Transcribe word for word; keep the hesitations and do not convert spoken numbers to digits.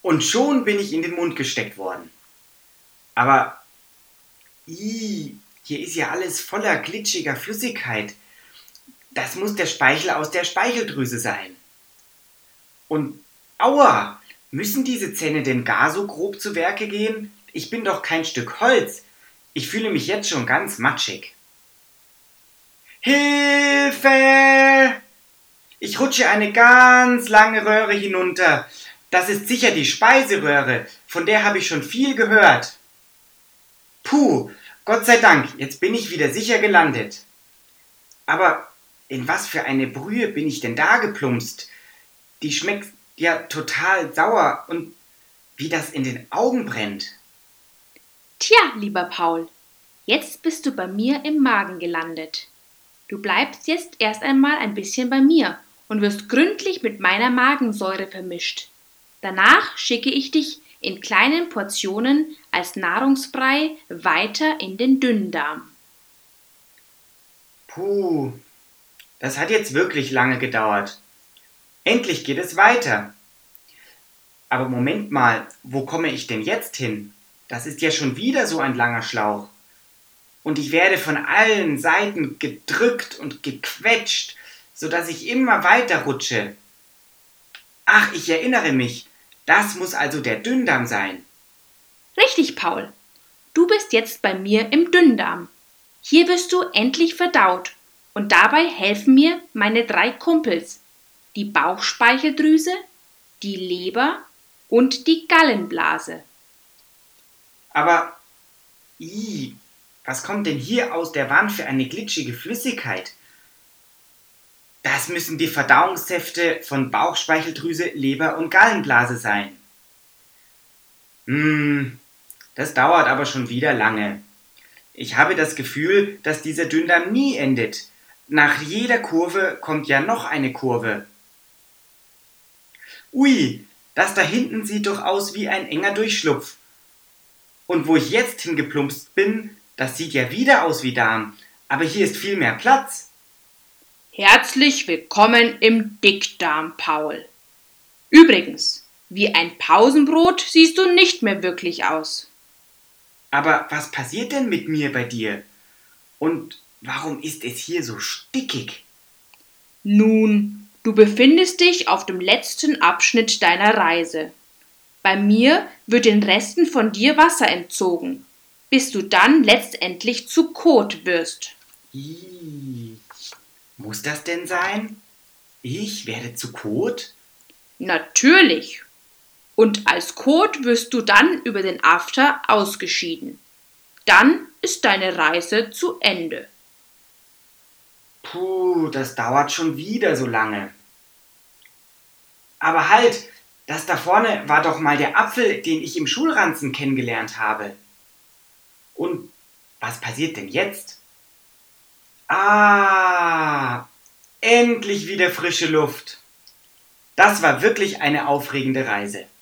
Und schon bin ich in den Mund gesteckt worden. Aber, ii, hier ist ja alles voller glitschiger Flüssigkeit. Das muss der Speichel aus der Speicheldrüse sein. Und, aua, müssen diese Zähne denn gar so grob zu Werke gehen? Ich bin doch kein Stück Holz. Ich fühle mich jetzt schon ganz matschig. Hilfe! Ich rutsche eine ganz lange Röhre hinunter. Das ist sicher die Speiseröhre, von der habe ich schon viel gehört. Puh, Gott sei Dank, jetzt bin ich wieder sicher gelandet. Aber in was für eine Brühe bin ich denn da geplumpst? Die schmeckt ja total sauer und wie das in den Augen brennt. Tja, lieber Paul, jetzt bist du bei mir im Magen gelandet. Du bleibst jetzt erst einmal ein bisschen bei mir und wirst gründlich mit meiner Magensäure vermischt. Danach schicke ich dich in kleinen Portionen als Nahrungsbrei weiter in den Dünndarm. Puh, das hat jetzt wirklich lange gedauert. Endlich geht es weiter. Aber Moment mal, wo komme ich denn jetzt hin? Das ist ja schon wieder so ein langer Schlauch. Und ich werde von allen Seiten gedrückt und gequetscht, sodass ich immer weiter rutsche. Ach, ich erinnere mich, das muss also der Dünndarm sein. Richtig, Paul. Du bist jetzt bei mir im Dünndarm. Hier wirst du endlich verdaut und dabei helfen mir meine drei Kumpels, die Bauchspeicheldrüse, die Leber und die Gallenblase. Aber, ih, was kommt denn hier aus der Wand für eine glitschige Flüssigkeit? Das müssen die Verdauungssäfte von Bauchspeicheldrüse, Leber und Gallenblase sein. Hm, das dauert aber schon wieder lange. Ich habe das Gefühl, dass dieser Dünndarm nie endet. Nach jeder Kurve kommt ja noch eine Kurve. Ui, das da hinten sieht doch aus wie ein enger Durchschlupf. Und wo ich jetzt hingeplumpst bin, das sieht ja wieder aus wie Darm, aber hier ist viel mehr Platz. Herzlich willkommen im Dickdarm, Paul. Übrigens, wie ein Pausenbrot siehst du nicht mehr wirklich aus. Aber was passiert denn mit mir bei dir? Und warum ist es hier so stickig? Nun, du befindest dich auf dem letzten Abschnitt deiner Reise. Bei mir wird den Resten von dir Wasser entzogen, bis du dann letztendlich zu Kot wirst. Ih, muss das denn sein? Ich werde zu Kot? Natürlich. Und als Kot wirst du dann über den After ausgeschieden. Dann ist deine Reise zu Ende. Puh, das dauert schon wieder so lange. Aber halt, das da vorne war doch mal der Apfel, den ich im Schulranzen kennengelernt habe. Und was passiert denn jetzt? Ah, endlich wieder frische Luft. Das war wirklich eine aufregende Reise.